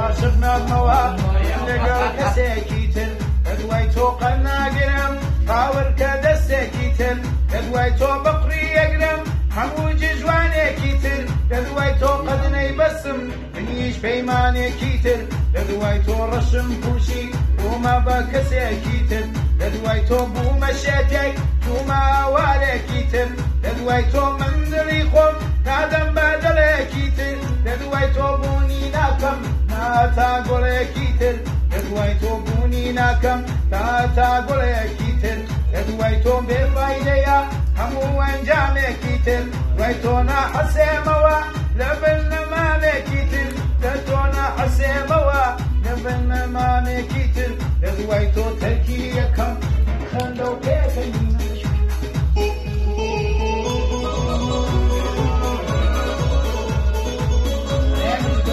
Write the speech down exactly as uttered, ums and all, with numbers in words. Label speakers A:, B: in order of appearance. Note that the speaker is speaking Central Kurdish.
A: عاشق نامەوە لەگەڵ کەسێکی تر لە دوای تۆ قەت ناگرم قاور کە دەستێکی تر لە دوای تۆ بقڕی یەگرم هەموو جژوانێکی تر لە دوای تۆ قەت نەیبەسم منیش پەیمانێکی تر لە دوای تۆ ڕەشم پوشی بوومە بە کەسێکی تر لە دوای تۆ بوومە شێتێک بوومە ئاوارێکی تر لە دوای تۆ من دڵی خۆم نادەم بە دڵێکی تر لە دوای تۆ بوونی ناکەم ناتا گوڵێکی تر لە دوای تۆ بوونی ناکەم تاتا گوڵێکی تر لە دوای تۆ بێفایدەیە هەموو ئەنجامێکی تر دوای تۆ ناحەسێمەوە لە بەرنەمامێکی تر لە تۆ ناحەسێمەوە لە بەرنەمامێکی تر لە دوای تۆ تەرکیەک